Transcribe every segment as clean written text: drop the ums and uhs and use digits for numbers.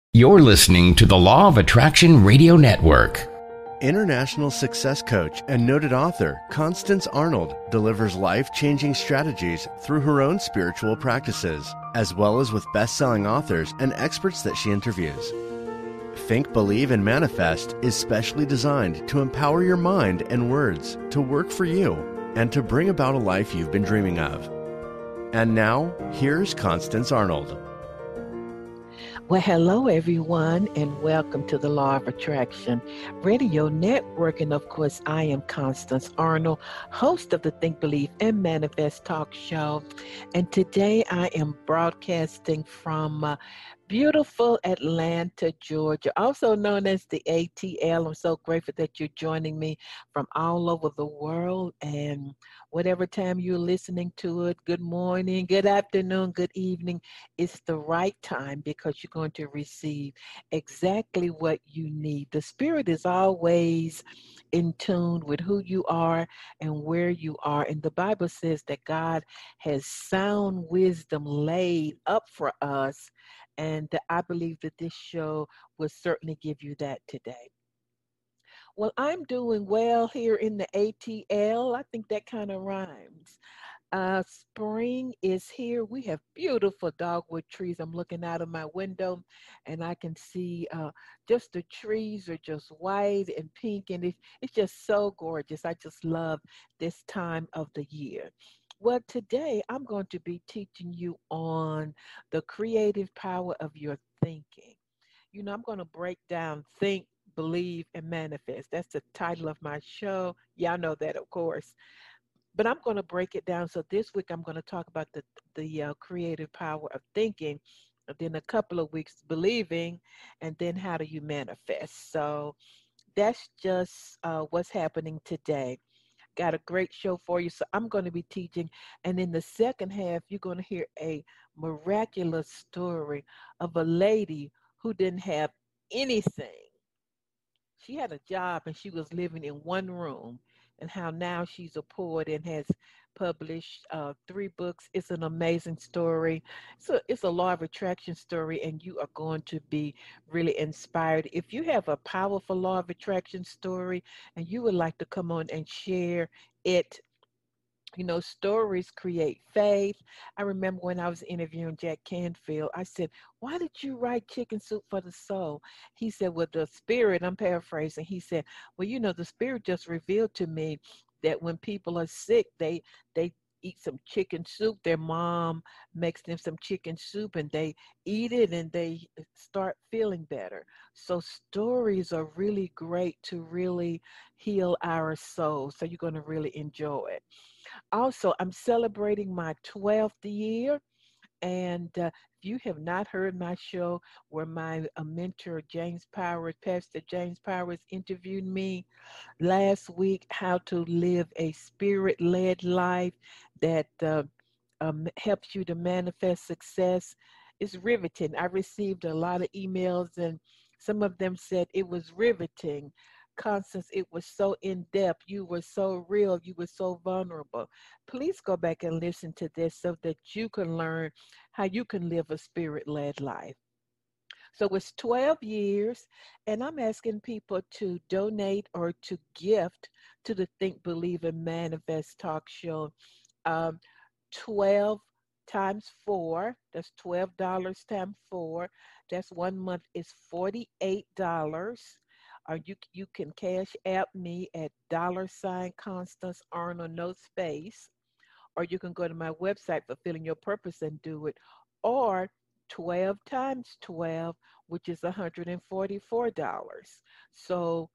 You're listening to the Law of Attraction Radio Network. International success coach and noted author Constance Arnold delivers life-changing strategies through her own spiritual practices, as well as with best-selling authors and experts that she interviews. Think, Believe, and Manifest is specially designed to empower your mind and words to work for you and to bring about a life you've been dreaming of. And now, here's Constance Arnold. Well, hello, everyone, and welcome to the Law of Attraction Radio Network. And of course, I am Constance Arnold, host of the Think, Believe, and Manifest talk show. And today I am broadcasting from beautiful Atlanta, Georgia, also known as the ATL. I'm so grateful that you're joining me from all over the world, and whatever time you're listening to it, good morning, good afternoon, good evening, it's the right time because you're going to receive exactly what you need. The Spirit is always in tune with who you are and where you are. And the Bible says that God has sound wisdom laid up for us. And I believe that this show will certainly give you that today. Well, I'm doing well here in the ATL. I think that kind of rhymes. Spring is here. We have beautiful dogwood trees. I'm looking out of my window and I can see just the trees are just white and pink, and it's just so gorgeous. I just love this time of the year. Well, today I'm going to be teaching you on the creative power of your thinking. You know, I'm going to break down think, believe, and manifest. That's the title of my show. Y'all know that, of course. But I'm going to break it down. So this week I'm going to talk about the creative power of thinking, and then a couple of weeks believing, and then how do you manifest. So that's just what's happening today. Got a great show for you. So I'm going to be teaching. And in the second half, you're going to hear a miraculous story of a lady who didn't have anything. She had a job and she was living in one room, and how now she's a poet and has published 3 books. It's an amazing story. So it's a law of attraction story, and you are going to be really inspired. If you have a powerful law of attraction story and you would like to come on and share it, you know, stories create faith. I remember when I was interviewing Jack Canfield, I said, "Why did you write Chicken Soup for the Soul?" He said, "Well, the Spirit," I'm paraphrasing, he said, "Well, you know, the Spirit just revealed to me that when people are sick, they eat some chicken soup. Their mom makes them some chicken soup and they eat it and they start feeling better." So stories are really great to really heal our souls. So you're going to really enjoy it. Also, I'm celebrating my 12th year. And if you have not heard my show where my mentor, James Powers, Pastor James Powers, interviewed me last week, how to live a spirit-led life that helps you to manifest success, is riveting. I received a lot of emails, and some of them said it was riveting. Constance, it was so in depth. You were so real. You were so vulnerable. Please go back and listen to this so that you can learn how you can live a spirit led life. So it's 12 years, and I'm asking people to donate or to gift to the Think, Believe, and Manifest talk show. Um, 12 times 4, that's $12 times 4. That's 1 month is $48. Or you can cash app me at $Constance Arnold, no space, or you can go to my website, Fulfilling Your Purpose, and do it, or 12 times 12, which is $144. So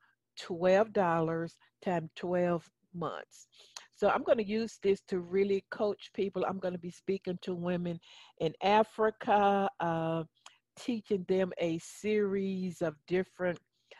$12 times 12 months. So I'm going to use this to really coach people. I'm going to be speaking to women in Africa, teaching them a series of different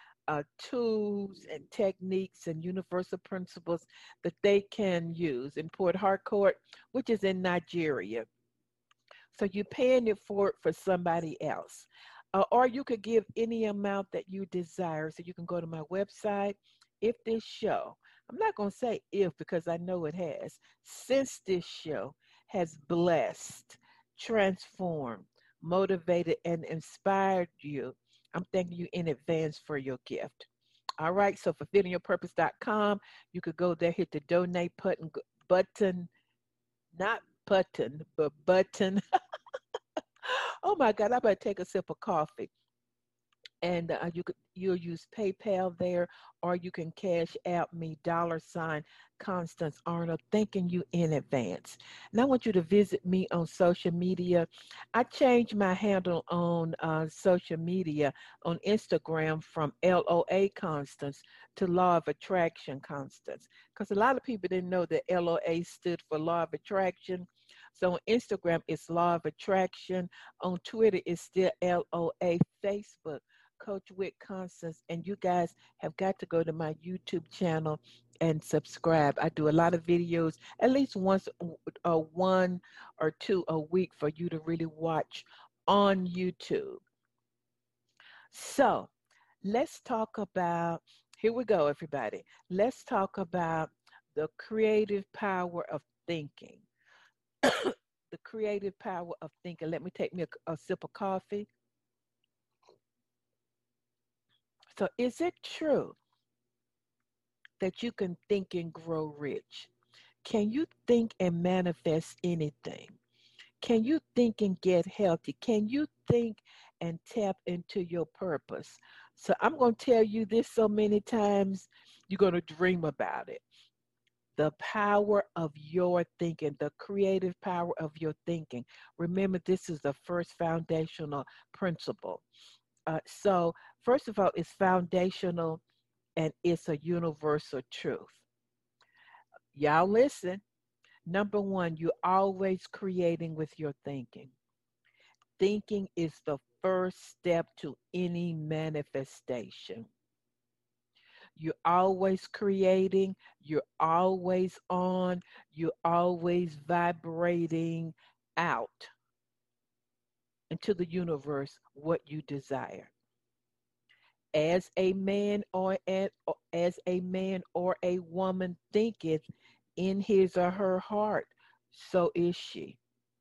tools and techniques and universal principles that they can use in Port Harcourt, which is in Nigeria. So you're paying it for somebody else. Or you could give any amount that you desire. So you can go to my website. If this show, I'm not going to say if because I know it has, since this show has blessed, transformed, motivated, and inspired you, I'm thanking you in advance for your gift. All right, so fulfillingyourpurpose.com, you could go there, hit the donate button, not button, but button. Oh my God, I better take a sip of coffee. And you'll use PayPal there, or you can cash out me $ Constance Arnold, thanking you in advance. And I want you to visit me on social media. I changed my handle on social media on Instagram from LOA Constance to Law of Attraction Constance, because a lot of people didn't know that LOA stood for Law of Attraction. So on Instagram, it's Law of Attraction. On Twitter, it's still LOA. Facebook, Coach Whit Constance, and you guys have got to go to my YouTube channel and subscribe. I do a lot of videos, at least once, one or two a week for you to really watch on YouTube. So let's talk about, here we go, everybody. Let's talk about the creative power of thinking. The creative power of thinking. Let me take me a sip of coffee. So is it true that you can think and grow rich? Can you think and manifest anything? Can you think and get healthy? Can you think and tap into your purpose? So I'm going to tell you this so many times, you're going to dream about it. The power of your thinking, the creative power of your thinking. Remember, this is the first foundational principle. So first of all, it's foundational and it's a universal truth. Y'all listen. Number one, you're always creating with your thinking. Thinking is the first step to any manifestation. You're always creating, you're always on, you're always vibrating out into the universe what you desire. As a man or a woman thinketh in his or her heart, so is she.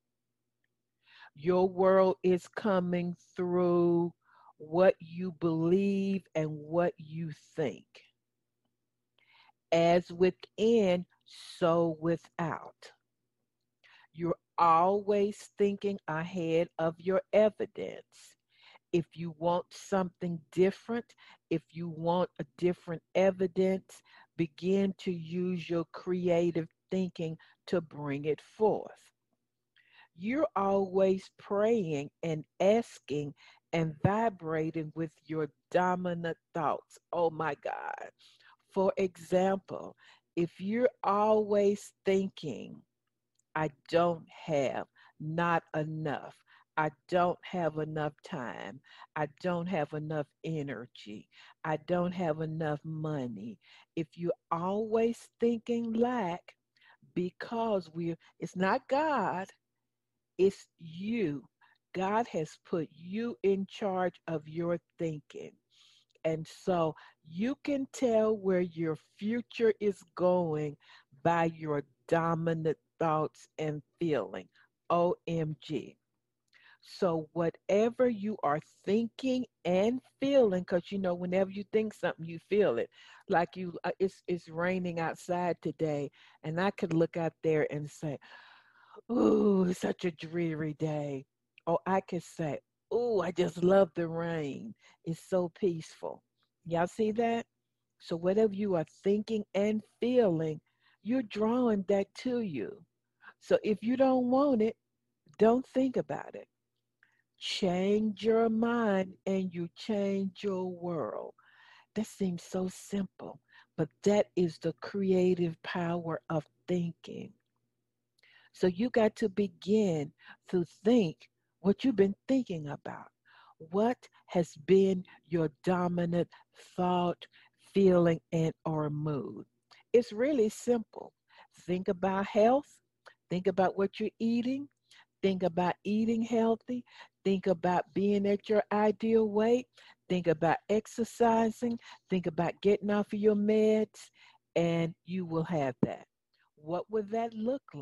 Your world is coming through what you believe and what you think. As within, so without. You're always thinking ahead of your evidence. If you want something different, if you want a different evidence, begin to use your creative thinking to bring it forth. You're always praying and asking and vibrating with your dominant thoughts. Oh my God. For example, if you're always thinking, I don't have, not enough, I don't have enough time, I don't have enough energy, I don't have enough money. If you're always thinking lack, because it's not God, it's you. God has put you in charge of your thinking. And so you can tell where your future is going by your dominant thoughts and feeling. OMG. So whatever you are thinking and feeling, because whenever you think something, you feel it. Like it's raining outside today, and I could look out there and say, "Ooh, it's such a dreary day." Or I could say, "Ooh, I just love the rain. It's so peaceful." Y'all see that? So whatever you are thinking and feeling, you're drawing that to you. So if you don't want it, don't think about it. Change your mind and you change your world. That seems so simple, but that is the creative power of thinking. So you got to begin to think what you've been thinking about. What has been your dominant thought, feeling, and or mood? It's really simple. Think about health. Think about what you're eating. Think about eating healthy. Think about being at your ideal weight. Think about exercising. Think about getting off of your meds, and you will have that. What would that look like?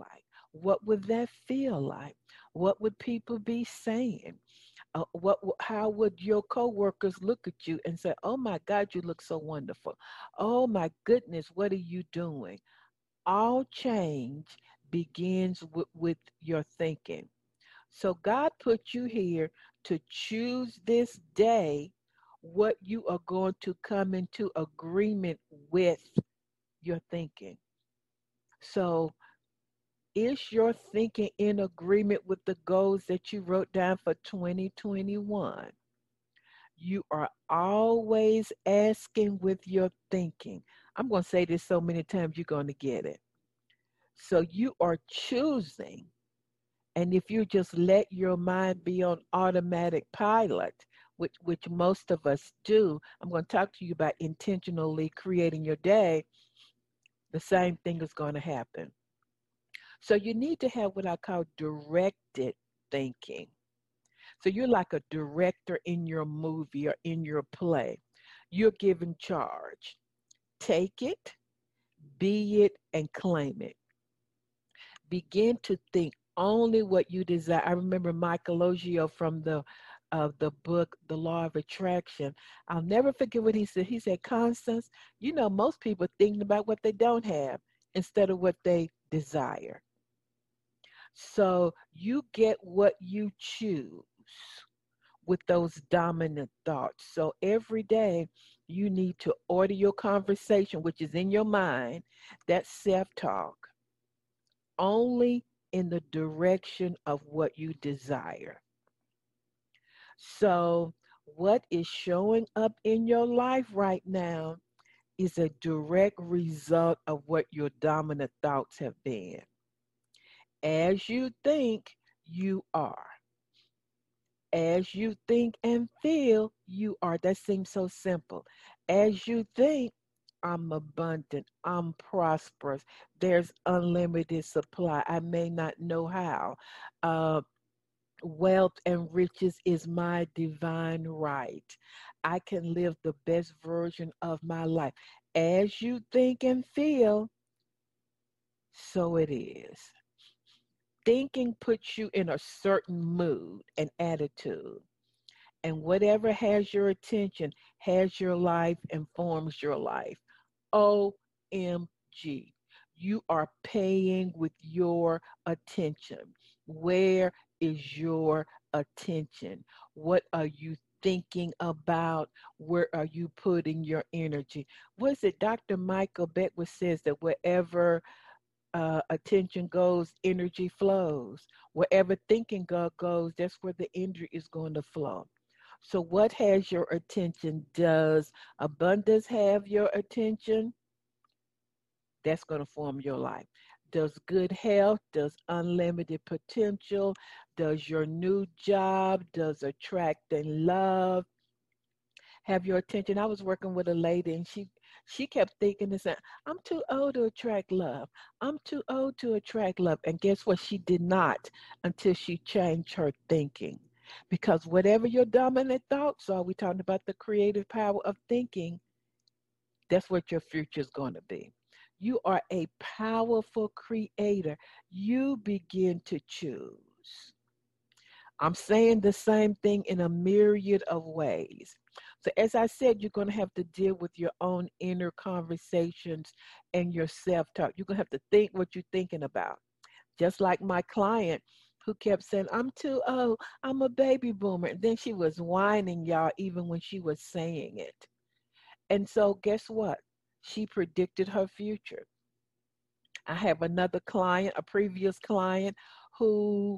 What would that feel like? What would people be saying? How would your coworkers look at you and say, "Oh my God, you look so wonderful. Oh my goodness, what are you doing?" All change begins with your thinking. So God put you here to choose this day what you are going to come into agreement with your thinking. So is your thinking in agreement with the goals that you wrote down for 2021? You are always asking with your thinking. I'm going to say this so many times you're going to get it. So you are choosing. And if you just let your mind be on automatic pilot, which most of us do, I'm going to talk to you about intentionally creating your day, the same thing is going to happen. So you need to have what I call directed thinking. So you're like a director in your movie or in your play. You're given charge. Take it, be it, and claim it. Begin to think only what you desire. I remember Michelangelo from the book The Law of Attraction. I'll never forget what he said. He said, "Constance, you know most people thinking about what they don't have instead of what they desire. So you get what you choose with those dominant thoughts. So every day you need to order your conversation, which is in your mind, that self-talk, only in the direction of what you desire. So what is showing up in your life right now is a direct result of what your dominant thoughts have been. As you think, you are. As you think and feel, you are. That seems so simple. As you think, I'm abundant, I'm prosperous, there's unlimited supply. I may not know how. Uh, Wealth and riches is my divine right. I can live the best version of my life. As you think and feel, so it is. Thinking puts you in a certain mood and attitude. And whatever has your attention has your life and forms your life. OMG. You are paying with your attention. Where is your attention? What are you thinking about? Where are you putting your energy? Was it Dr. Michael Beckwith says that wherever attention goes, energy flows. Wherever thinking goes, that's where the energy is going to flow. So, what has your attention? Does abundance have your attention? That's going to form your life. Does good health, does unlimited potential, does your new job, does attract and love have your attention? I was working with a lady and she kept thinking and saying, "I'm too old to attract love. I'm too old to attract love." And guess what? She did not until she changed her thinking. Because whatever your dominant thoughts are, we talking about the creative power of thinking, that's what your future is going to be. You are a powerful creator. You begin to choose. I'm saying the same thing in a myriad of ways. So, as I said, you're going to have to deal with your own inner conversations and your self talk. You're going to have to think what you're thinking about. Just like my client who kept saying, "I'm too old, I'm a baby boomer." And then she was whining, y'all, even when she was saying it. And so, guess what? She predicted her future. I have another client, a previous client, who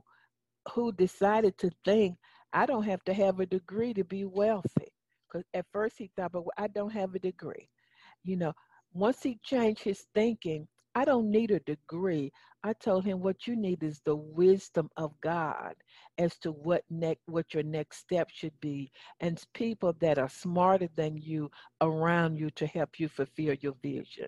decided to think, "I don't have to have a degree to be wealthy." Because at first he thought, "But I don't have a degree." You know, once he changed his thinking, "I don't need a degree." I told him, "What you need is the wisdom of God as to what your next step should be, and people that are smarter than you around you to help you fulfill your vision."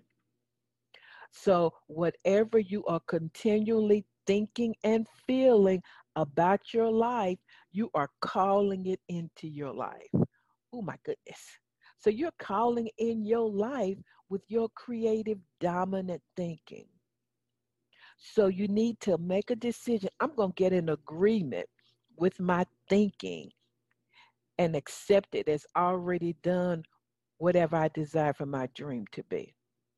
So, whatever you are continually thinking and feeling about your life, you are calling it into your life. Oh my goodness. So, you're calling in your life with your creative dominant thinking. So you need to make a decision. I'm going to get in agreement with my thinking and accept it as already done, whatever I desire for my dream to be.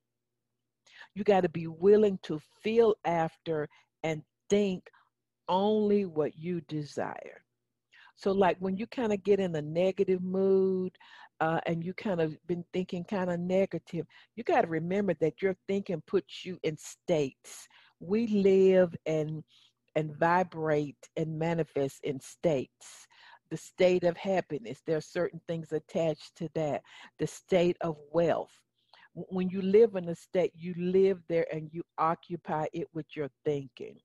You got to be willing to feel after and think only what you desire. So, like when you kind of get in a negative mood and you kind of been thinking kind of negative, you got to remember that your thinking puts you in states. We live and vibrate and manifest in states. The state of happiness, there are certain things attached to that. The state of wealth. When you live in a state, you live there and you occupy it with your thinking.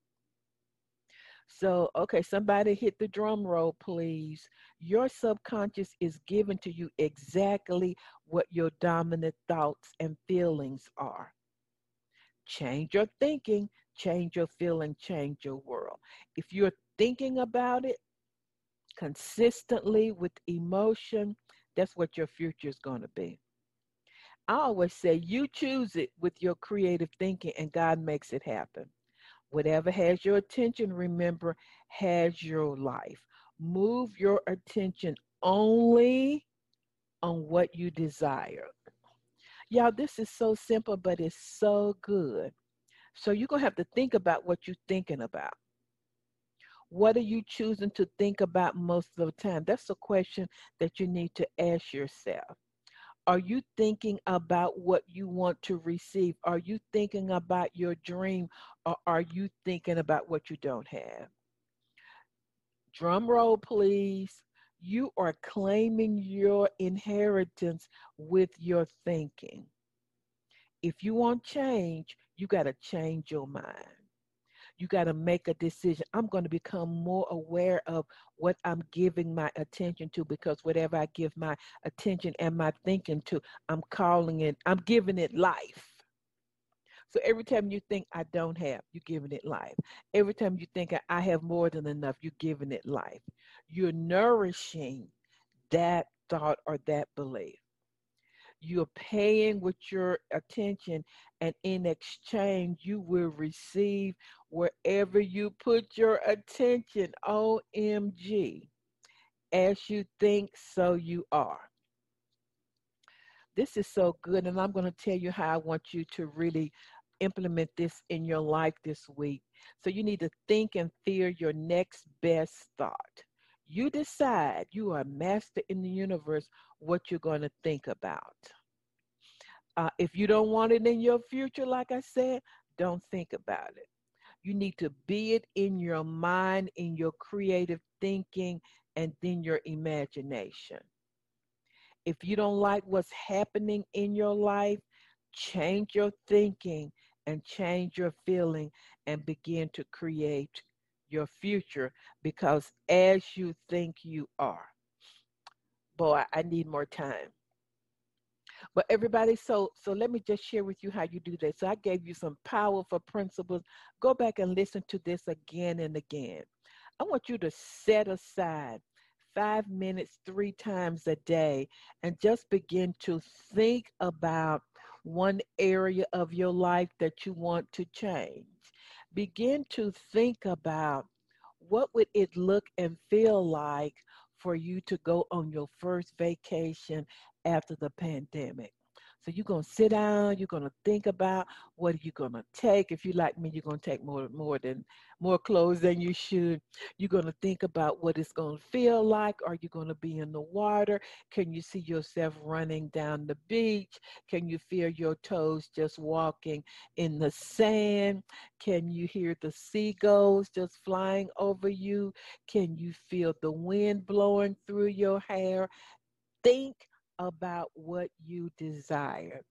So, okay, somebody hit the drum roll, please. Your subconscious is given to you exactly what your dominant thoughts and feelings are. Change your thinking, change your feeling, change your world. If you're thinking about it consistently with emotion, that's what your future is going to be. I always say you choose it with your creative thinking and God makes it happen. Whatever has your attention, remember, has your life. Move your attention only on what you desire. Y'all, this is so simple, but it's so good. So you're going to have to think about what you're thinking about. What are you choosing to think about most of the time? That's a question that you need to ask yourself. Are you thinking about what you want to receive? Are you thinking about your dream, or are you thinking about what you don't have? Drum roll, please. You are claiming your inheritance with your thinking. If you want change, you got to change your mind. You got to make a decision. I'm going to become more aware of what I'm giving my attention to, because whatever I give my attention and my thinking to, I'm giving it life. So every time you think I don't have, you're giving it life. Every time you think I have more than enough, you're giving it life. You're nourishing that thought or that belief. You're paying with your attention, and in exchange, you will receive wherever you put your attention. OMG. As you think, so you are. This is so good, and I'm going to tell you how I want you to really implement this in your life this week. So you need to think and fear your next best thought. You decide, you are a master in the universe, what you're going to think about. If you don't want it in your future, like I said, don't think about it. You need to be it in your mind, in your creative thinking, and then your imagination. If you don't like what's happening in your life, change your thinking and change your feeling and begin to create your future, because as you think, you are. Boy, I need more time. But everybody, so let me just share with you how you do that. So I gave you some powerful principles. Go back and listen to this again and again. I want you to set aside 5 minutes 3 times a day and just begin to think about one area of your life that you want to change. Begin to think about what would it look and feel like for you to go on your first vacation after the pandemic. So you're going to sit down, you're going to think about what you're going to take. If you like me, you're going to take more clothes than you should. You're going to think about what it's going to feel like. Are you going to be in the water? Can you see yourself running down the beach? Can you feel your toes just walking in the sand? Can you hear the seagulls just flying over you? Can you feel the wind blowing through your hair? Think about what you desire.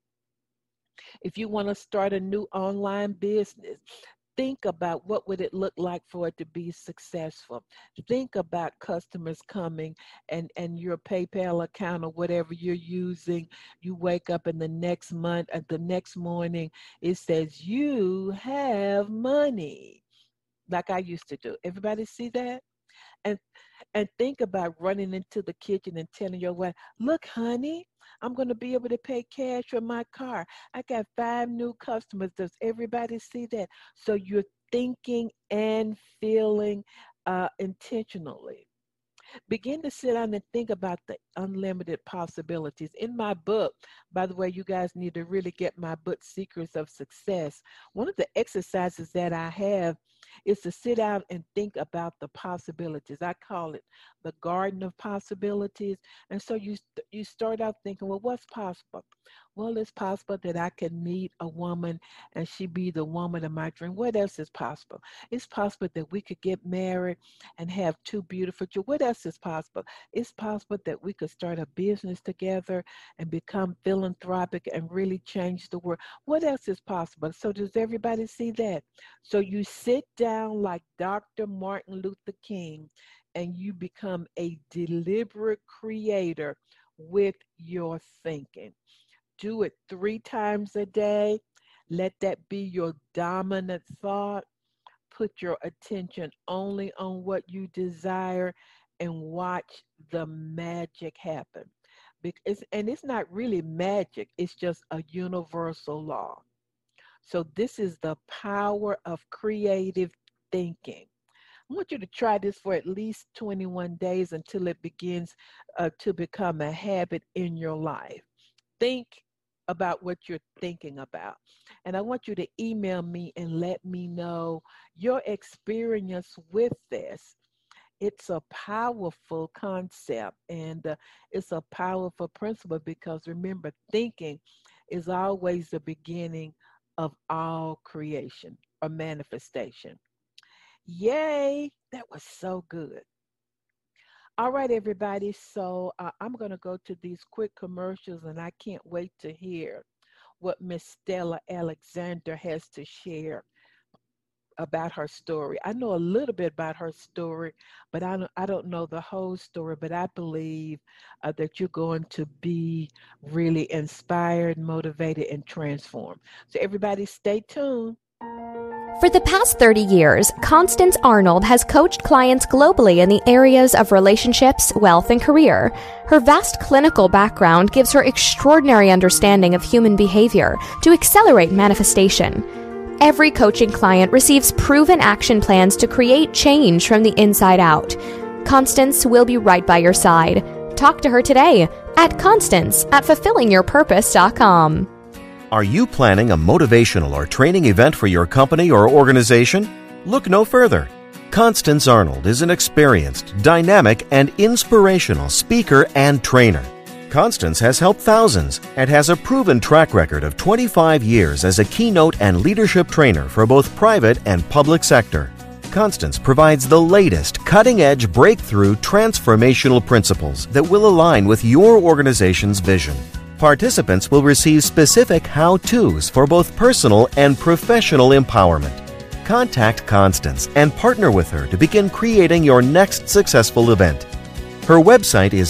If you want to start a new online business, think about what would it look like for it to be successful. Think about customers coming and your PayPal account or whatever you're using. You wake up in the next month, and the next morning, it says you have money, like I used to do. Everybody see that? And And think about running into the kitchen and telling your wife, look, honey, I'm going to be able to pay cash for my car. I got 5 new customers. Does everybody see that? So you're thinking and feeling intentionally. Begin to sit down and think about the unlimited possibilities. In my book, by the way, you guys need to really get my book, Secrets of Success. One of the exercises that I have is to sit down and think about the possibilities. I call it the garden of possibilities. And so you start out thinking, well, what's possible? Well, it's possible that I can meet a woman and she be the woman of my dream. What else is possible? It's possible that we could get married and have 2 beautiful children. What else is possible? It's possible that we could start a business together and become philanthropic and really change the world. What else is possible? So does everybody see that? So you sit down like Dr. Martin Luther King and you become a deliberate creator with your thinking. Do it 3 times a day. Let that be your dominant thought. Put your attention only on what you desire and watch the magic happen. And it's not really magic, it's just a universal law. So this is the power of creative thinking. I want you to try this for at least 21 days until it begins to become a habit in your life. Think about what you're thinking about. And I want you to email me and let me know your experience with this. It's a powerful concept and it's a powerful principle because remember, thinking is always the beginning of all creation or manifestation. Yay! That was so good. All right, everybody. So I'm going to go to these quick commercials, and I can't wait to hear what Miss Stella Alexander has to share about her story. I know a little bit about her story, but I don't know the whole story. But I believe that you're going to be really inspired, motivated, and transformed. So everybody, stay tuned. For the past 30 years, Constance Arnold has coached clients globally in the areas of relationships, wealth, and career. Her vast clinical background gives her extraordinary understanding of human behavior to accelerate manifestation. Every coaching client receives proven action plans to create change from the inside out. Constance will be right by your side. Talk to her today at Constance@fulfillingyourpurpose.com. Are you planning a motivational or training event for your company or organization? Look no further. Constance Arnold is an experienced, dynamic, and inspirational speaker and trainer. Constance has helped thousands and has a proven track record of 25 years as a keynote and leadership trainer for both private and public sector. Constance provides the latest cutting-edge breakthrough transformational principles that will align with your organization's vision. Participants will receive specific how-tos for both personal and professional empowerment. Contact Constance and partner with her to begin creating your next successful event. Her website is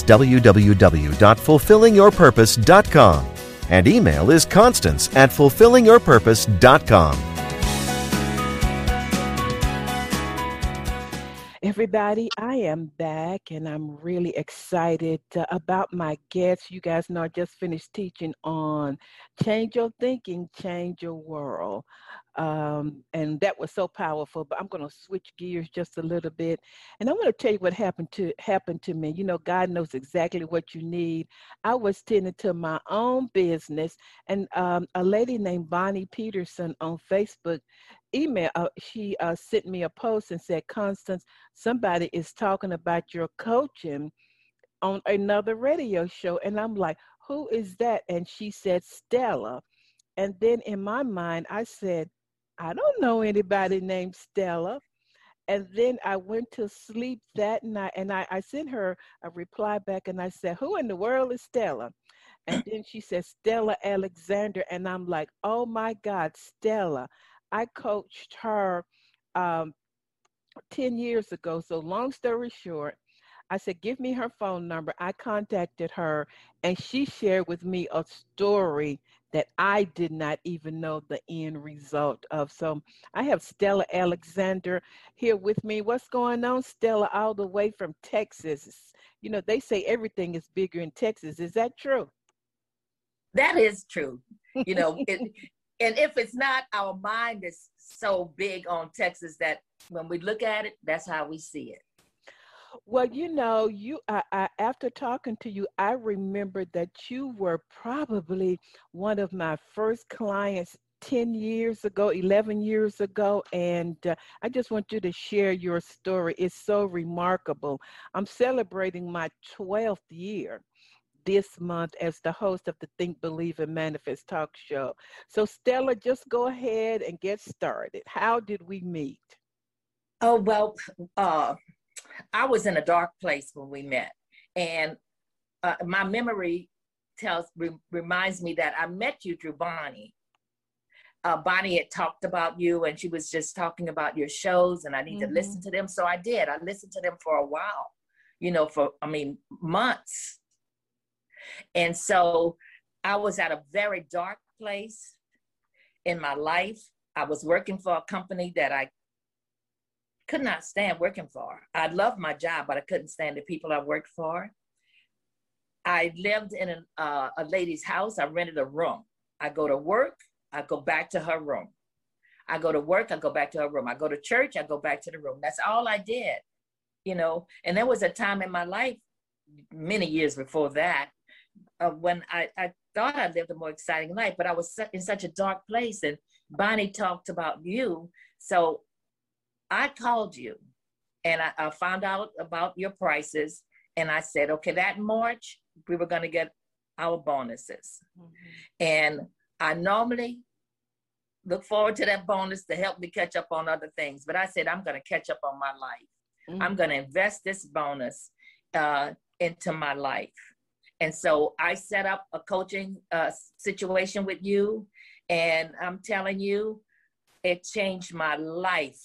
www.fulfillingyourpurpose.com and email is constance@fulfillingyourpurpose.com. Everybody, I am back and I'm really excited about my guests. You guys know I just finished teaching on Change Your Thinking, Change Your World. And that was so powerful, but I'm going to switch gears just a little bit. And I want to tell you what happened to me. You know, God knows exactly what you need. I was tending to my own business, and a lady named Bonnie Peterson on Facebook she sent me a post and said, Constance, somebody is talking about your coaching on another radio show. And I'm like, who is that? And she said, Stella. And then in my mind, I said, I don't know anybody named Stella. And then I went to sleep that night, and I sent her a reply back, and I said, who in the world is Stella? And then she said, Stella Alexander. And I'm like, oh my God, Stella. I coached her 10 years ago. So long story short, I said, give me her phone number. I contacted her, and she shared with me a story that I did not even know the end result of. So I have Stella Alexander here with me. What's going on, Stella, all the way from Texas? You know, they say everything is bigger in Texas. Is that true? That is true. You know, and if it's not, our mind is so big on Texas that when we look at it, that's how we see it. Well, you know, after talking to you, I remember that you were probably one of my first clients 10 years ago, 11 years ago, and I just want you to share your story. It's so remarkable. I'm celebrating my 12th year this month as the host of the Think, Believe, and Manifest talk show. So, Stella, just go ahead and get started. How did we meet? Oh, well, I was in a dark place when we met, and my memory reminds me that I met you through Bonnie. Bonnie had talked about you, and she was just talking about your shows, and I need to listen to them. So I did. I listened to them for a while, you know, months. And so I was at a very dark place in my life. I was working for a company that I could not stand working for. I loved my job, but I couldn't stand the people I worked for. I lived in a lady's house. I rented a room. I go to work. I go back to her room. I go to work. I go back to her room. I go to church. I go back to the room. That's all I did, you know. And there was a time in my life, many years before that, when I thought I lived a more exciting life, but I was in such a dark place. And Bonnie talked about you. So I called you, and I found out about your prices, and I said, okay, that March, we were going to get our bonuses. And I normally look forward to that bonus to help me catch up on other things. But I said, I'm going to catch up on my life. I'm going to invest this bonus into my life. And so I set up a coaching situation with you, and I'm telling you, it changed my life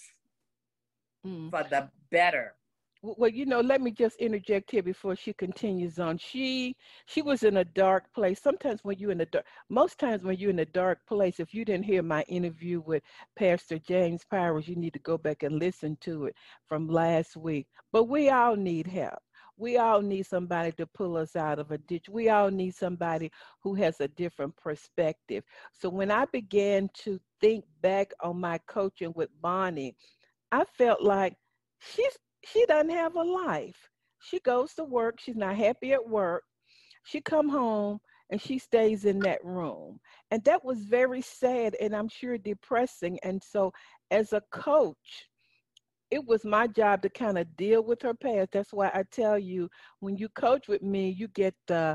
for the better. Well, you know, let me just interject here before she continues on. She was in a dark place. Sometimes when you're in most times when you're in a dark place, if you didn't hear my interview with Pastor James Powers, you need to go back and listen to it from last week. But we all need help. We all need somebody to pull us out of a ditch. We all need somebody who has a different perspective. So when I began to think back on my coaching with Bonnie, I felt like she doesn't have a life. She goes to work. She's not happy at work. She come home and she stays in that room. And that was very sad and I'm sure depressing. And so as a coach, it was my job to kind of deal with her past. That's why I tell you, when you coach with me, you get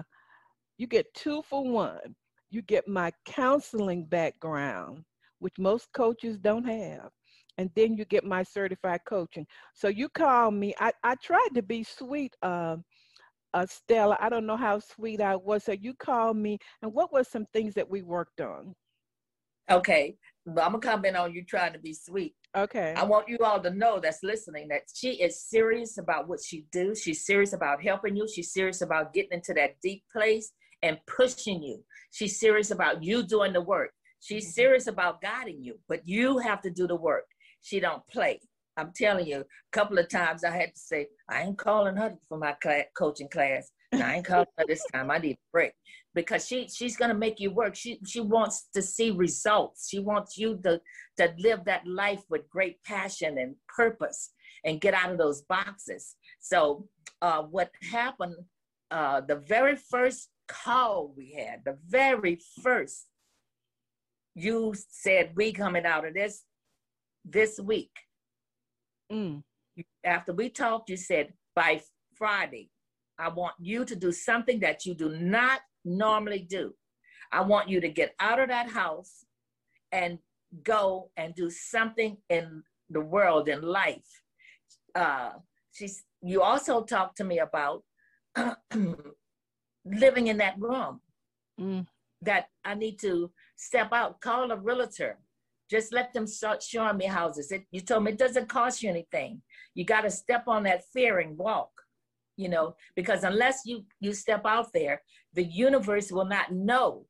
2 for 1. You get my counseling background, which most coaches don't have. And then you get my certified coaching. So you call me. I tried to be sweet, Stella. I don't know how sweet I was. So you called me. And what were some things that we worked on? Okay. Well, I'm going to comment on you trying to be sweet. Okay. I want you all to know that's listening that she is serious about what she do. She's serious about helping you. She's serious about getting into that deep place and pushing you. She's serious about you doing the work. She's serious about guiding you, but you have to do the work. She don't play. I'm telling you, a couple of times I had to say, I ain't calling her for my coaching class. No, I ain't calling her this time. I need a break. Because she's going to make you work. She wants to see results. She wants you to live that life with great passion and purpose and get out of those boxes. So what happened, the very first call we had, the very first, you said, we coming out of this week. After we talked, you said, by Friday, I want you to do something that you do not normally do. I want you to get out of that house and go and do something in the world, in life. You also talked to me about living in that room, that I need to step out, call a realtor. Just let them start showing me houses. You told me it doesn't cost you anything. You got to step on that fear and walk. you know, because unless you step out there, the universe will not know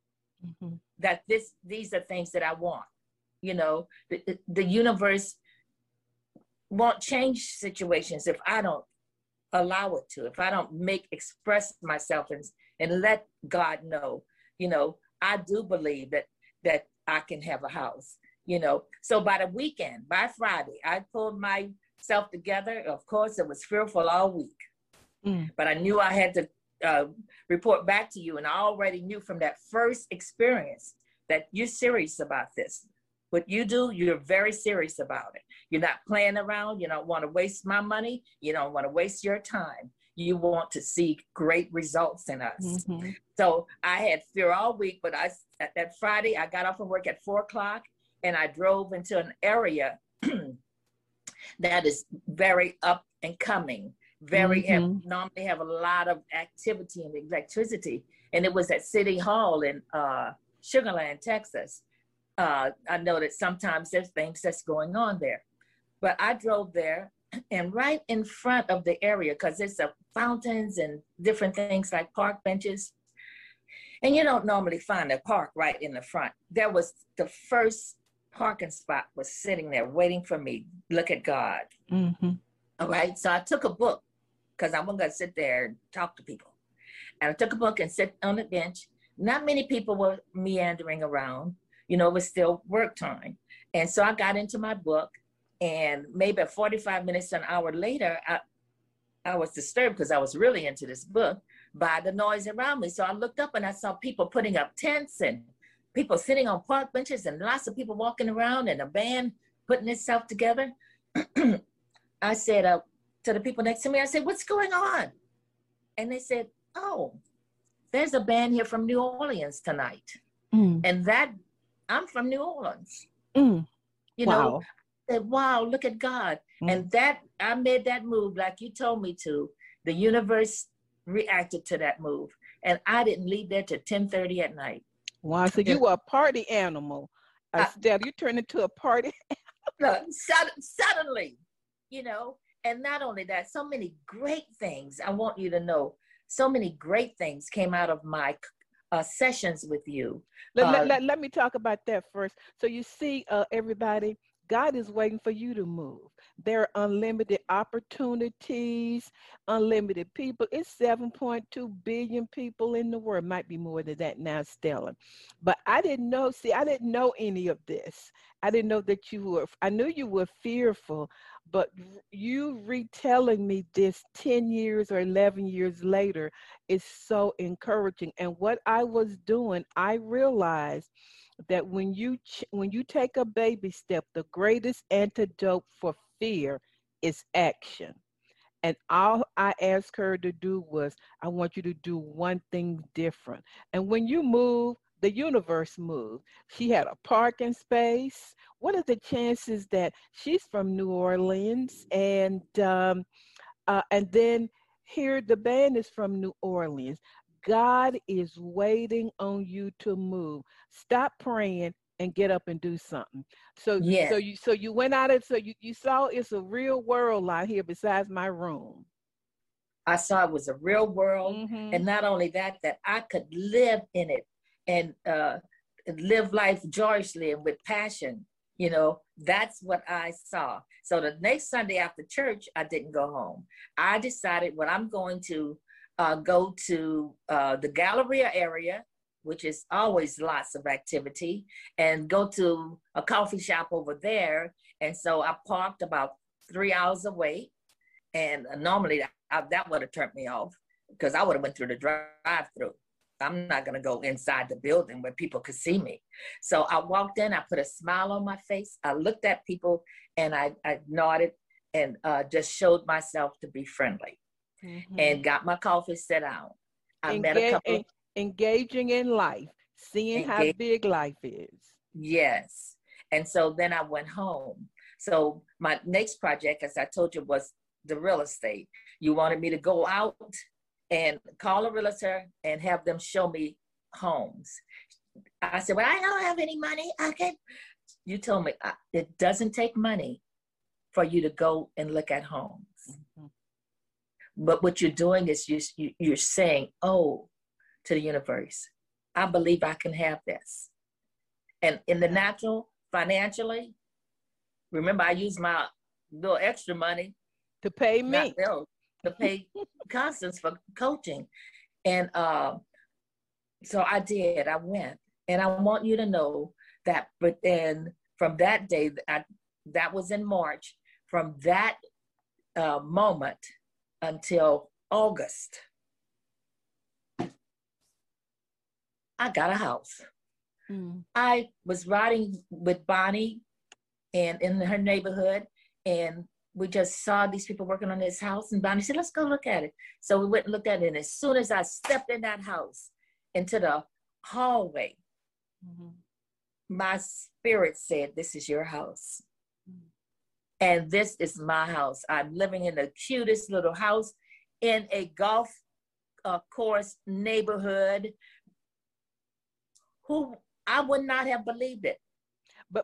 that these are things that I want. You know, the universe won't change situations if I don't allow it to, if I don't express myself and let God know, you know, I do believe that I can have a house, you know. So by the weekend, by Friday, I pulled myself together. Of course, it was fearful all week, but I knew I had to report back to you. And I already knew from that first experience that you're serious about this. What you do, you're very serious about it. You're not playing around. You don't want to waste my money. You don't want to waste your time. You want to see great results in us. So I had fear all week, but that Friday, I got off from work at 4:00 and I drove into an area that is very up and coming, normally have a lot of activity and electricity. And it was at City Hall in Sugar Land, Texas. I know that sometimes there's things that's going on there, but I drove there, and right in front of the area, because there's fountains and different things like park benches, and you don't normally find a park right in the front. There was the first parking spot was sitting there waiting for me. Look at God. All right. So I took a book because I wasn't going to sit there and talk to people. And I took a book and sat on the bench. Not many people were meandering around. You know, it was still work time. And so I got into my book, and maybe 45 minutes to an hour later, I was disturbed because I was really into this book by the noise around me. So I looked up and I saw people putting up tents and people sitting on park benches and lots of people walking around and a band putting itself together. I said to the people next to me, I said, "What's going on?" And they said, "Oh, there's a band here from New Orleans tonight." And that, I'm from New Orleans. You know, I said, wow, look at God. And that, I made that move like you told me to. The universe reacted to that move. And I didn't leave there till 10:30 at night. Wow, so you were a party animal. Estelle, you turned into a party animal. Suddenly, you know, and not only that, so many great things. I want you to know, so many great things came out of my sessions with you. Let me talk about that first. So you see, everybody, God is waiting for you to move. There are unlimited opportunities, unlimited people. It's 7.2 billion people in the world. Might be more than that now, Stella. But I didn't know any of this. I didn't know that I knew you were fearful, but you retelling me this 10 years or 11 years later is so encouraging. And what I was doing, I realized that when you take a baby step, the greatest antidote for fear is action. And all I asked her to do was, I want you to do one thing different. And when you move, the universe moved. She had a parking space. What are the chances that she's from New Orleans, and then here the band is from New Orleans? God is waiting on you to move. Stop praying and get up and do something. So you went out and you saw it's a real world out here besides my room. I saw it was a real world, and not only that I could live in it and live life joyously and with passion. You know, that's what I saw. So the next Sunday after church, I didn't go home. I decided, well, I'm going to go to the Galleria area, which is always lots of activity, and go to a coffee shop over there. And so I parked about 3 hours away. And normally that would have turned me off because I would have went through the drive-through. I'm not going to go inside the building where people could see me. So I walked in, I put a smile on my face. I looked at people and I nodded and just showed myself to be friendly. And got my coffee, sat down. I met a couple. Engaging in life, seeing how big life is. Yes. And so then I went home. So my next project, as I told you, was the real estate. You wanted me to go out and call a realtor and have them show me homes. I said, well, I don't have any money. You told me it doesn't take money for you to go and look at homes. But what you're doing is you're saying, oh, to the universe, I believe I can have this. And in the natural, financially, remember, I use my little extra money to pay me, to pay Constance for coaching. And so I did. I went. And I want you to know that, but then from that day, that was in March, from that moment until August, I got a house. I was riding with Bonnie and in her neighborhood, and we just saw these people working on this house, and Bonnie said, let's go look at it. So we went and looked at it, and as soon as I stepped in that house, into the hallway, my spirit said, this is your house. And this is my house. I'm living in the cutest little house in a golf course neighborhood. Who I would not have believed it. But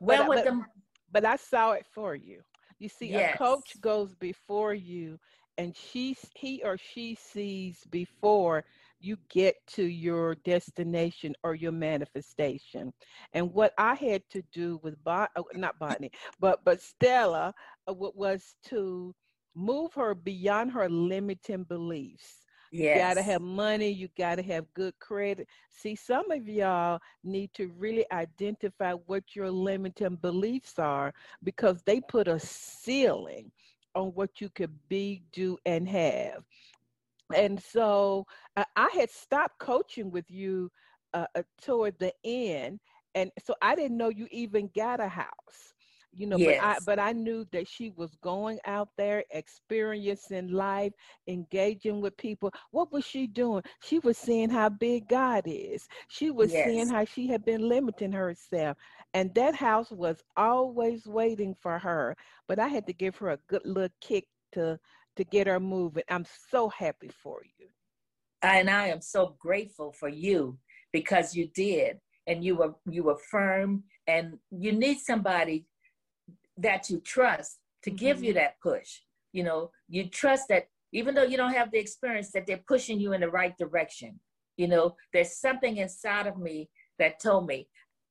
I saw it for you. You see, yes. A coach goes before you, and he or she sees before you get to your destination or your manifestation. And what I had to do with not Bonnie, but Stella was to move her beyond her limiting beliefs. Yes. You got to have money. You got to have good credit. See, some of y'all need to really identify what your limiting beliefs are, because they put a ceiling on what you could be, do, and have. And so I had stopped coaching with you toward the end. And so I didn't know you even got a house. You know, yes. but I knew that she was going out there, experiencing life, engaging with people. What was she doing? She was seeing how big God is. She was yes. seeing how she had been limiting herself. And that house was always waiting for her. But I had to give her a good little kick to get her moving. I'm so happy for you. And I am so grateful for you, because you did. And you were firm, and you need somebody that you trust to give you that push. You know, you trust that even though you don't have the experience, that they're pushing you in the right direction. You know, there's something inside of me that told me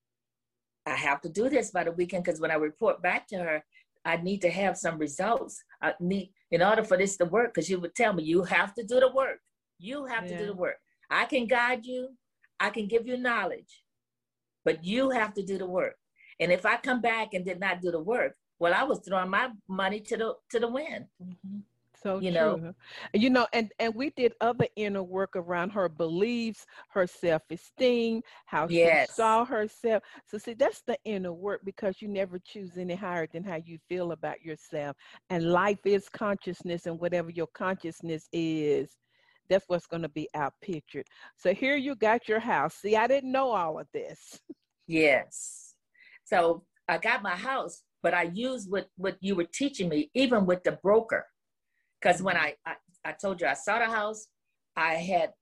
I have to do this by the weekend, because when I report back to her, I need to have some results. I need, in order for this to work, because you would tell me, you have to do the work. You have to do the work. I can guide you. I can give you knowledge, but you have to do the work. And if I come back and did not do the work, well, I was throwing my money to the wind. So you know, and we did other inner work around her beliefs, her self-esteem, how she saw herself. So see, that's the inner work, because you never choose any higher than how you feel about yourself. And life is consciousness, and whatever your consciousness is, that's what's going to be outpictured. So here you got your house. See, I didn't know all of this. Yes. So I got my house, but I used what you were teaching me, even with the broker. Because when I told you I saw the house, I had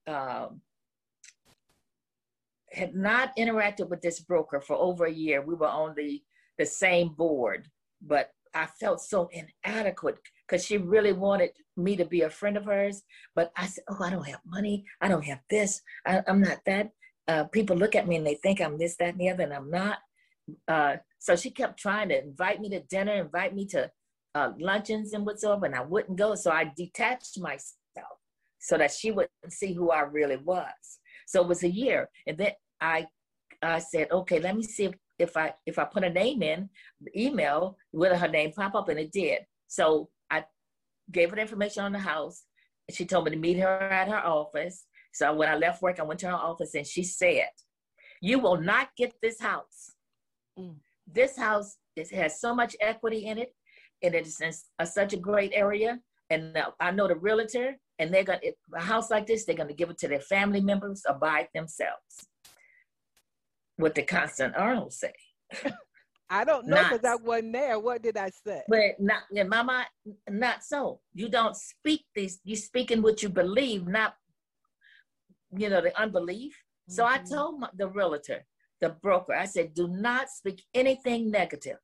not interacted with this broker for over a year. We were on the same board, but I felt so inadequate, because she really wanted me to be a friend of hers. But I said, oh, I don't have money. I don't have this. I'm not that. People look at me and they think I'm this, that, and the other, and I'm not. So she kept trying to invite me to dinner, invite me to luncheons and whatsoever, and I wouldn't go. So I detached myself so that she wouldn't see who I really was. So it was a year. And then I said, okay, let me see if I put a name in the email, will her name pop up? And it did. So I gave her the information on the house. She told me to meet her at her office. So when I left work, I went to her office, and she said, you will not get this house. This house has so much equity in it, and it is in such a great area. And I know the realtor, and they're a house like this, they're going to give it to their family members or buy it themselves. What did Constance Arnold say? I don't know, because I wasn't there. What did I say? But not in my mind, not so. You don't speak these. You speak in what you believe, not the unbelief. So I told the realtor, the broker, I said, do not speak anything negative.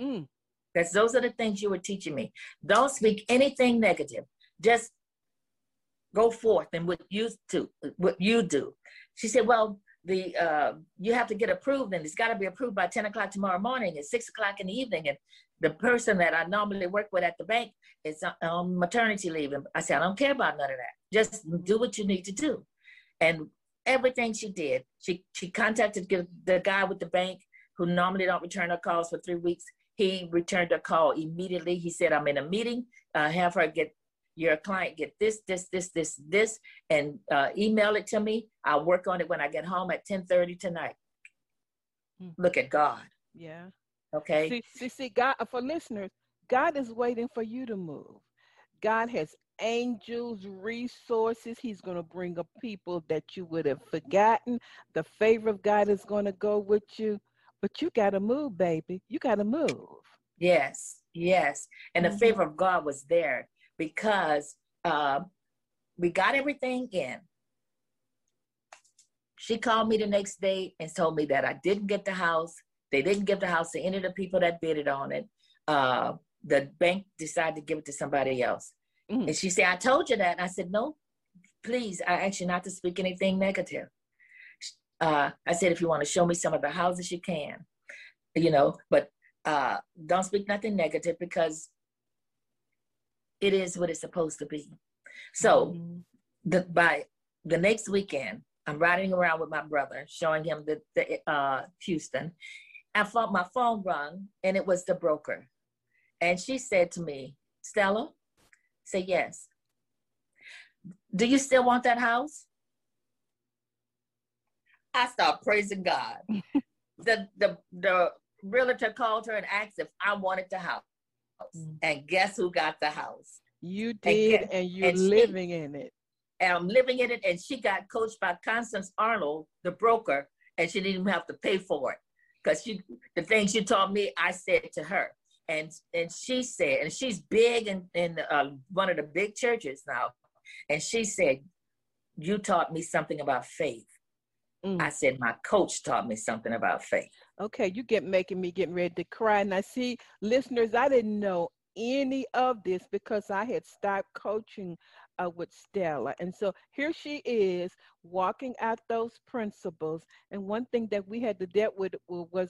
Because those are the things you were teaching me. Don't speak anything negative. Just go forth and what you do. She said, well, you have to get approved, and it's got to be approved by 10 o'clock tomorrow morning at 6 o'clock in the evening. And the person that I normally work with at the bank is on maternity leave. And I said, I don't care about none of that. Just do what you need to do. And everything she did, she contacted the guy with the bank who normally don't return her calls for 3 weeks. He returned her call immediately. He said, I'm in a meeting. Have her get your client get this, and email it to me. I'll work on it when I get home at 10:30 tonight. Look at God. Yeah. Okay. See, God, for listeners, God is waiting for you to move. God has angels, resources. He's going to bring up people that you would have forgotten. The favor of God is going to go with you. But you got to move, baby. You got to move. Yes. And the favor of God was there because we got everything in. She called me the next day and told me that I didn't get the house. They didn't give the house to any of the people that bidded on it. The bank decided to give it to somebody else. Mm-hmm. And she said, I told you that. And I said, no, please, I asked you not to speak anything negative. I said, if you want to show me some of the houses, you can, but don't speak nothing negative because it is what it's supposed to be. So by the next weekend, I'm riding around with my brother, showing him the Houston. I thought my phone rung, and it was the broker. And she said to me, Stella, say yes. Do you still want that house? I start praising God. The realtor called her and asked if I wanted the house. And guess who got the house? You did, and you're living in it. And I'm living in it, and she got coached by Constance Arnold, the broker, and she didn't even have to pay for it. Because the things she taught me, I said to her. And she said, and she's big in one of the big churches now. And she said, you taught me something about faith. I said, my coach taught me something about faith. Okay, you making me getting ready to cry. And I see, listeners, I didn't know any of this because I had stopped coaching with Stella. And so here she is walking out those principles. And one thing that we had to deal with was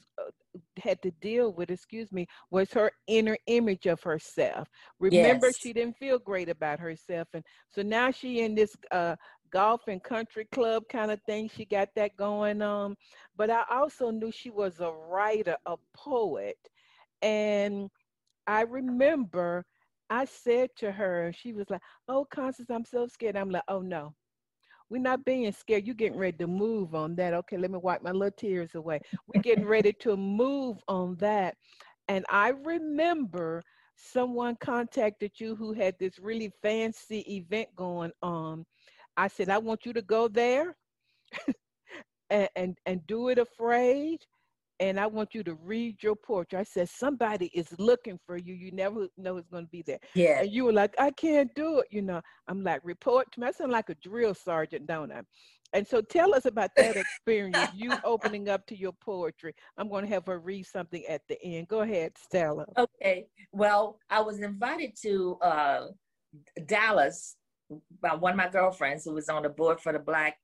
her inner image of herself. Remember, yes. She didn't feel great about herself. And so now she in this golf and country club kind of thing. She got that going on. But I also knew she was a writer, a poet. And I remember I said to her, she was like, oh, Constance, I'm so scared. I'm like, oh, no, we're not being scared. You're getting ready to move on that. Okay, let me wipe my little tears away. We're getting ready to move on that. And I remember someone contacted you who had this really fancy event going on. I said, I want you to go there and do it afraid. And I want you to read your poetry. I said, somebody is looking for you. You never know who's going to be there. Yeah. And you were like, I can't do it. I'm like, report to me. I sound like a drill sergeant, don't I? And so tell us about that experience, you opening up to your poetry. I'm going to have her read something at the end. Go ahead, Stella. Okay. Well, I was invited to Dallas by one of my girlfriends who was on the board for the Black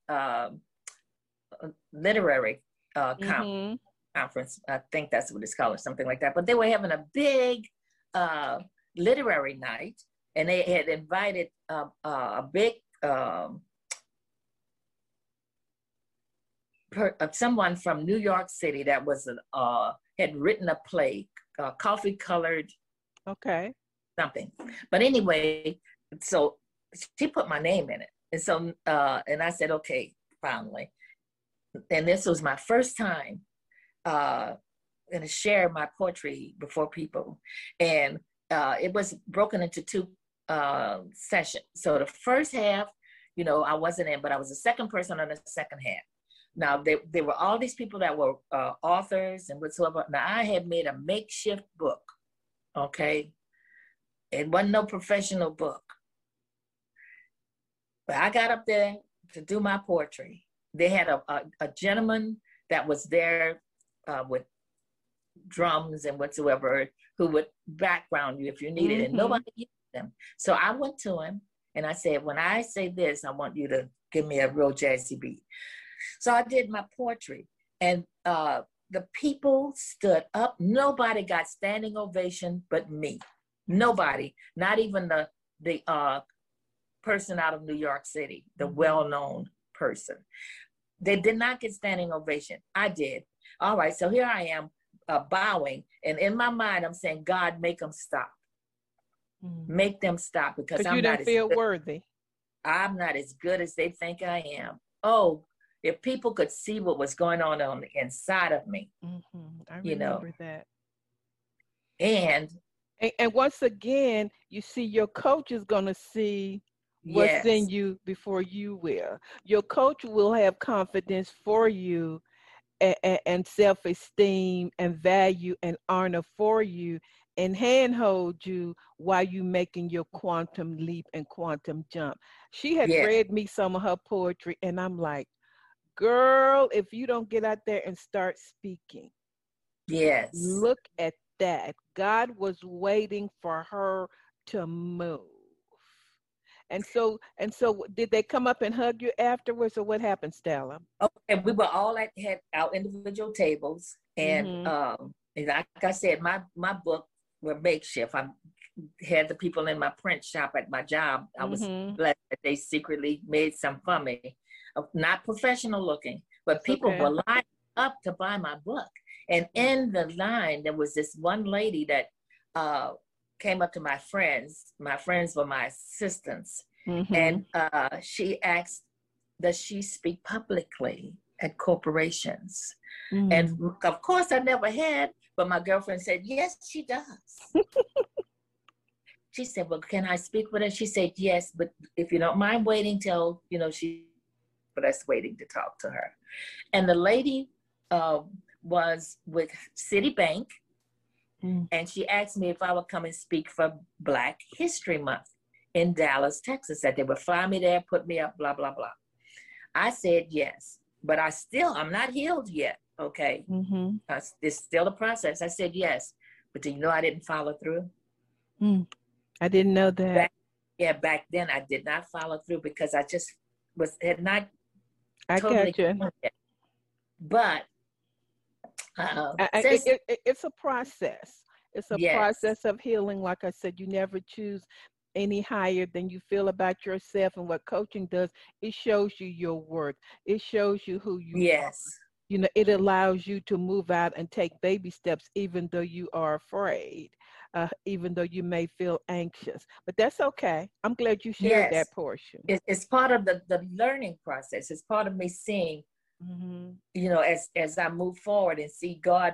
Literary Conference. I think that's what it's called, or something like that. But they were having a big literary night, and they had invited a big someone from New York City that was had written a play, Coffee Colored, something. But anyway, so she put my name in it, and so and I said, okay, finally. And this was my first time going to share my poetry before people, and it was broken into two sessions. So the first half, I wasn't in, but I was the second person on the second half. Now there were all these people that were authors and whatsoever. Now I had made a makeshift book. Okay, it wasn't no professional book, but I got up there to do my poetry. They had a gentleman that was there with drums and whatsoever, who would background you if you needed it. And nobody used them. So I went to him And I said, when I say this, I want you to give me a real jazzy beat. So I did my poetry, and the people stood up. Nobody got standing ovation but me. Nobody, not even the person out of New York City, the well-known person. They did not get standing ovation. I did. All right, so here I am bowing, and in my mind, I'm saying, God, make them stop. Make them stop, because I'm you not didn't feel worthy. I'm not as good as they think I am. Oh, if people could see what was going on the inside of me. I remember that. And once again, you see, your coach is going to see what's in you before you will. Your coach will have confidence for you and self-esteem and value and honor for you, and handhold you while you making your quantum leap and quantum jump. She had read me some of her poetry, and I'm like, girl, if you don't get out there and start speaking. Yes. Look at that. God was waiting for her to move. And so did they come up and hug you afterwards, or what happened, Stella? Okay, we were all had our individual tables, and like I said, my book were makeshift. I had the people in my print shop at my job. I was blessed that they secretly made some for me. Not professional looking, but people were lined up to buy my book. And in the line, there was this one lady that came up to my friends. My friends were my assistants. And she asked, does she speak publicly at corporations? And of course, I never had, but my girlfriend said, yes, she does. She said, well, can I speak with her? She said, yes, but if you don't mind waiting till, but us waiting to talk to her. And the lady was with Citibank, and she asked me if I would come and speak for Black History Month in Dallas, Texas, that they would fly me there, put me up, blah, blah, blah. I said yes, but I'm not healed yet, okay? It's still a process. I said yes, but do you know I didn't follow through? I didn't know that. Back then I did not follow through because I just had not totally got you. But it's a process. It's a process of healing. Like I said, you never choose any higher than you feel about yourself. And what coaching does, it shows you your worth. It shows you who you are. It allows you to move out and take baby steps, even though you are afraid, even though you may feel anxious. But that's okay. I'm glad you shared that portion. It's part of the learning process. It's part of me seeing, as I move forward and see God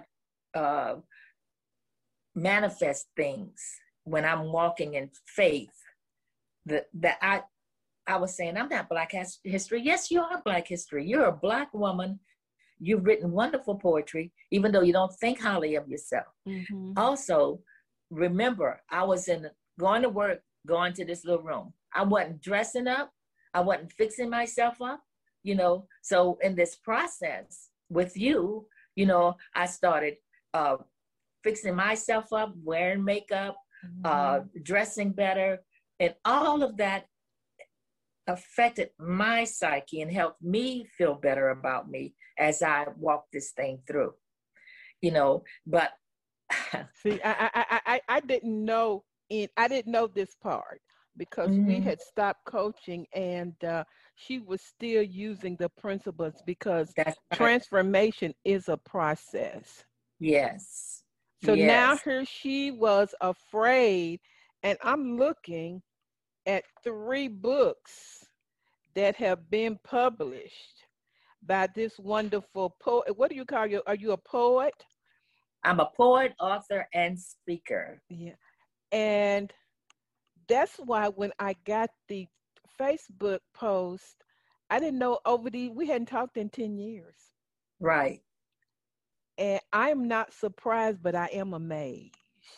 manifest things when I'm walking in faith. That I was saying, I'm not Black history. Yes, you are Black history. You're a Black woman. You've written wonderful poetry, even though you don't think highly of yourself. Also, remember, I was going to work, going to this little room. I wasn't dressing up. I wasn't fixing myself up, So in this process with you, I started fixing myself up, wearing makeup, dressing better, and all of that affected my psyche and helped me feel better about me as I walked this thing through, but see, I didn't know I didn't know this part because we had stopped coaching, and she was still using the principles because transformation is a process. Yes. So now here she was afraid, and I'm looking at 3 books that have been published by this wonderful poet. What do you call are you a poet? I'm a poet, author, and speaker. Yeah. And that's why when I got the Facebook post, I didn't know we hadn't talked in 10 years. Right. And I'm not surprised, but I am amazed.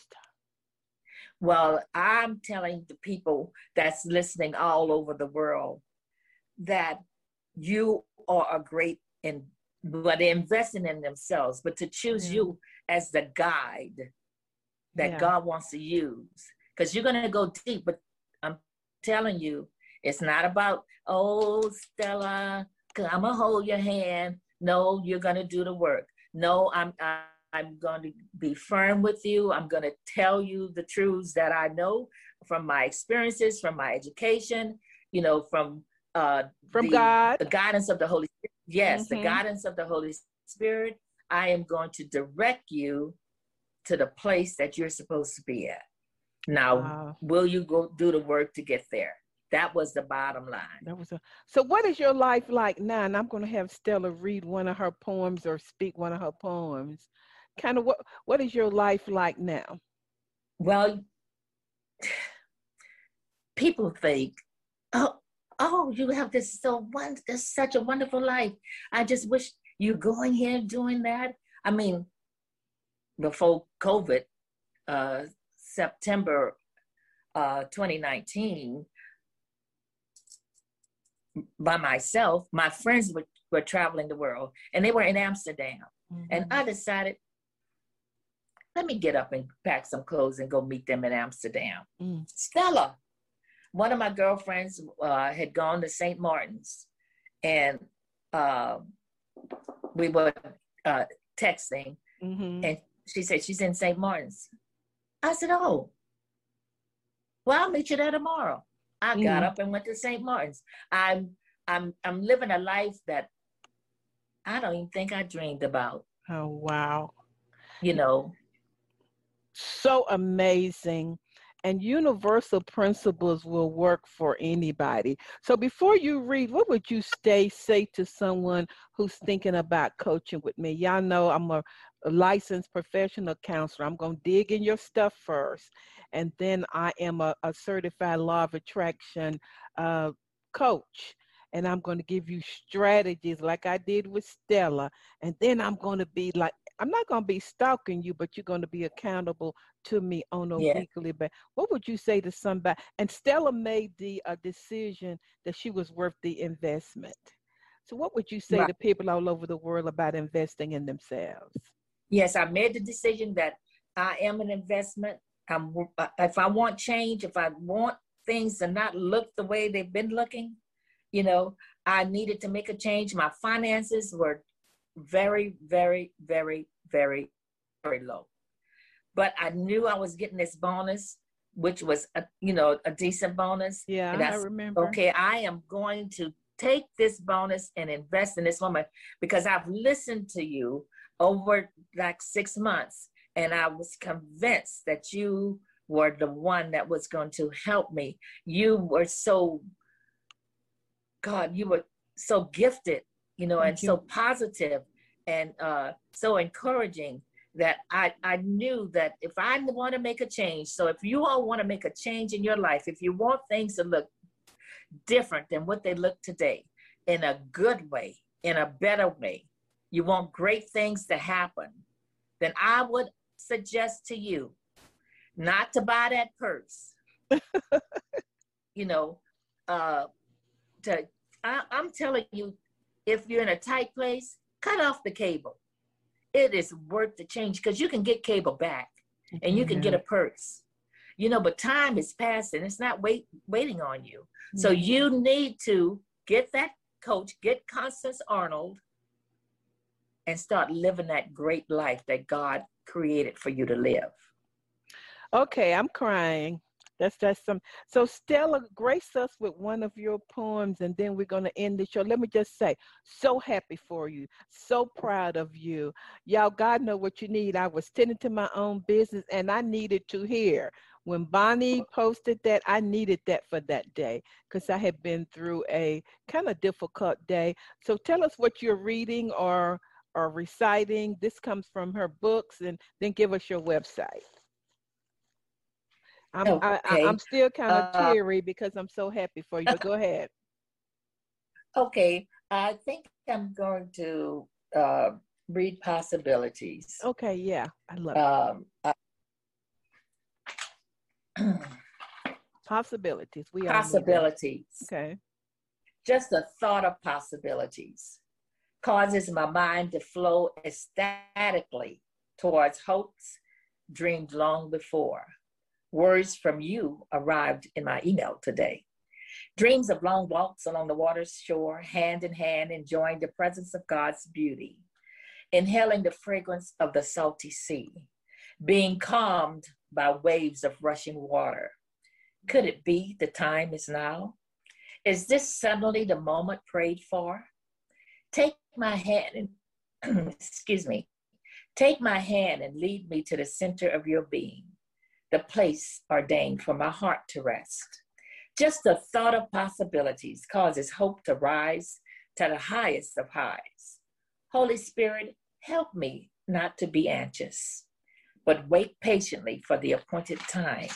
Well, I'm telling the people that's listening all over the world that you are a great, but they're investing in themselves, but to choose you as the guide that God wants to use, because you're going to go deep, but I'm telling you, it's not about, oh, Stella, I'm gonna hold your hand. No, you're gonna do the work. No, I'm going to be firm with you. I'm going to tell you the truths that I know from my experiences, from my education, from God, the guidance of the Holy Spirit. Yes, the guidance of the Holy Spirit. I am going to direct you to the place that you're supposed to be at. Now, will you go do the work to get there? That was the bottom line. So what is your life like now? And I'm going to have Stella read one of her poems or speak one of her poems. Kind of what is your life like now? Well, people think, oh, you have this such a wonderful life. I just wish you're going here doing that. I mean, before COVID, September 2019, by myself, my friends were traveling the world, and they were in Amsterdam. And I decided, let me get up and pack some clothes and go meet them in Amsterdam. Stella, one of my girlfriends, had gone to St. Martin's, and we were texting, and she said she's in St. Martin's. I said, oh, well, I'll meet you there tomorrow. I got up and went to St. Martin's. I'm living a life that I don't even think I dreamed about. Oh, wow. So amazing. And universal principles will work for anybody. So before you read, what would you say to someone who's thinking about coaching with me? Y'all know I'm a licensed professional counselor. I'm going to dig in your stuff first. And then I am a certified law of attraction coach. And I'm going to give you strategies like I did with Stella. And then I'm going to be like, I'm not going to be stalking you, but you're going to be accountable to me on a weekly basis. What would you say to somebody? And Stella made the decision that she was worth the investment. So what would you say to people all over the world about investing in themselves? Yes, I made the decision that I am an investment. If I want change, if I want things to not look the way they've been looking, I needed to make a change. My finances were very, very, very, very, very low. But I knew I was getting this bonus, which was a decent bonus. Yeah, and I remember. Okay, I am going to take this bonus and invest in this woman, because I've listened to you over like 6 months, and I was convinced that you were the one that was going to help me. You were so gifted, and so positive and so encouraging, that I knew that if I want to make a change, so if you all want to make a change in your life, if you want things to look different than what they look today, in a good way, in a better way, you want great things to happen, then I would suggest to you not to buy that purse. I'm telling you, if you're in a tight place, cut off the cable. It is worth the change, because you can get cable back and you can get a purse, but time is passing. It's not waiting on you. So you need to get that coach, get Constance Arnold, and start living that great life that God created for you to live. Okay, I'm crying. That's some. So Stella, grace us with one of your poems, and then we're going to end the show. Let me just say, so happy for you, so proud of you. Y'all, God know what you need. I was tending to my own business, and I needed to hear. When Bonnie posted that, I needed that for that day, because I had been through a kind of difficult day. So tell us what you're reading or reciting. This comes from her books, and then give us your website. I'm still kind of teary because I'm so happy for you, but go ahead. Okay, I think I'm going to read Possibilities. Okay, yeah, I love it. Possibilities. Possibilities. Okay. Just the thought of possibilities causes my mind to flow ecstatically towards hopes dreamed long before. Words from you arrived in my email today. Dreams of long walks along the water's shore, hand in hand, enjoying the presence of God's beauty, inhaling the fragrance of the salty sea, being calmed by waves of rushing water. Could it be the time is now? Is this suddenly the moment prayed for? Take my hand and, take my hand and lead me to the center of your being, the place ordained for my heart to rest. Just the thought of possibilities causes hope to rise to the highest of highs. Holy Spirit, help me not to be anxious, but wait patiently for the appointed time.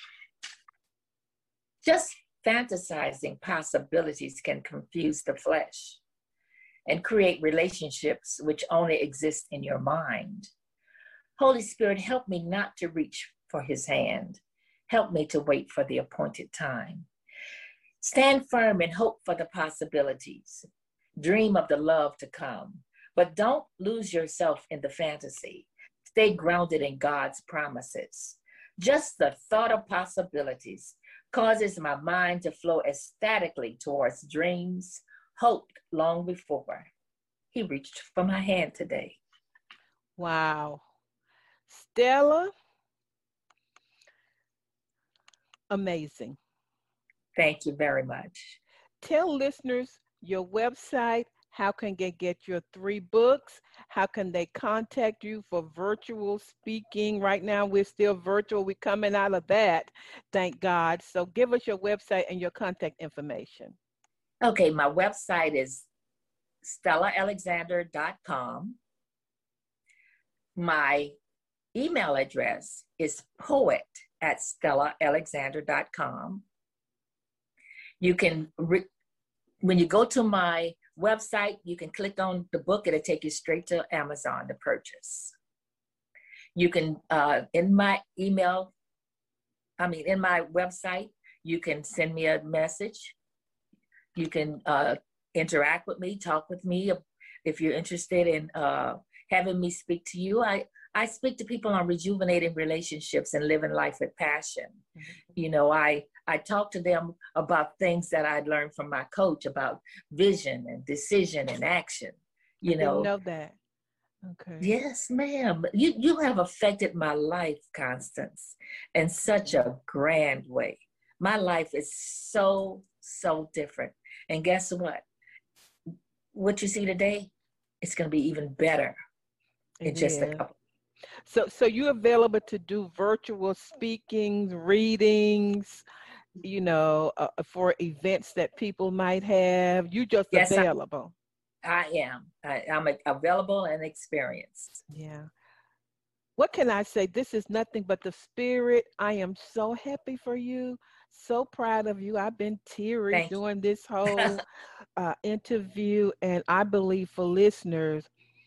Just fantasizing possibilities can confuse the flesh and create relationships which only exist in your mind. Holy Spirit, help me not to reach for his hand. Help me to wait for the appointed time. Stand firm and hope for the possibilities. Dream of the love to come, but don't lose yourself in the fantasy. Stay grounded in God's promises. Just the thought of possibilities causes my mind to flow ecstatically towards dreams hoped long before. He reached for my hand today. Wow. Stella, amazing. Thank you very much. Tell listeners your website. How can they get your 3 books? How can they contact you for virtual speaking? Right now, we're still virtual. We're coming out of that, thank God. So give us your website and your contact information. Okay, my website is StellaAlexander.com. My email address is poet@StellaAlexander.com. You can, when you go to my website, you can click on the book. It'll take you straight to Amazon to purchase. You can, in my website, you can send me a message. You can interact with me, talk with me. If you're interested in having me speak to you, I speak to people on rejuvenating relationships and living life with passion. Mm-hmm. You know, I talk to them about things that I learned from my coach about vision and decision and action. You know, I didn't know that. Okay. Yes, ma'am. You have affected my life, Constance, in such a grand way. My life is so different. And guess what? What you see today, it's going to be even better in just a couple. So you're available to do virtual speakings, readings, you know, for events that people might have. You just available. I am. I'm available and experienced. Yeah. What can I say? This is nothing but the spirit. I am so happy for you. So proud of you. I've been teary during this whole interview, and I believe for listeners,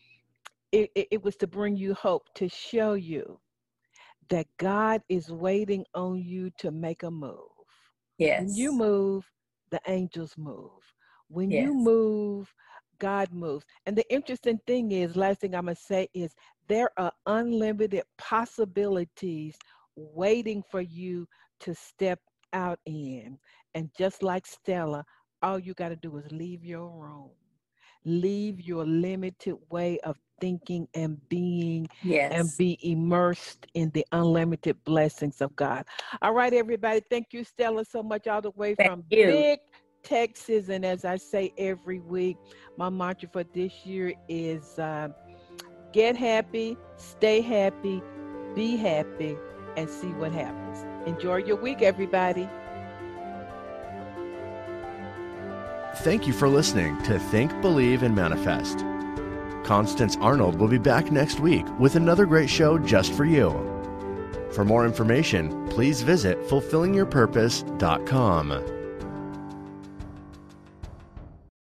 it was to bring you hope, to show you that God is waiting on you to make a move. Yes. When you move, the angels move. When you move, God moves. And the interesting thing is, last thing I'm going to say is, there are unlimited possibilities waiting for you to step out in. And just like Stella, all you got to do is leave your room. Leave your limited way of thinking and being, and be immersed in the unlimited blessings of God. All right, everybody. Thank you, Stella, so much, all the way from Big Texas. And as I say every week, my mantra for this year is get happy, stay happy, be happy, and see what happens. Enjoy your week, everybody. Thank you for listening to Think, Believe, and Manifest. Constance Arnold will be back next week with another great show just for you. For more information, please visit fulfillingyourpurpose.com.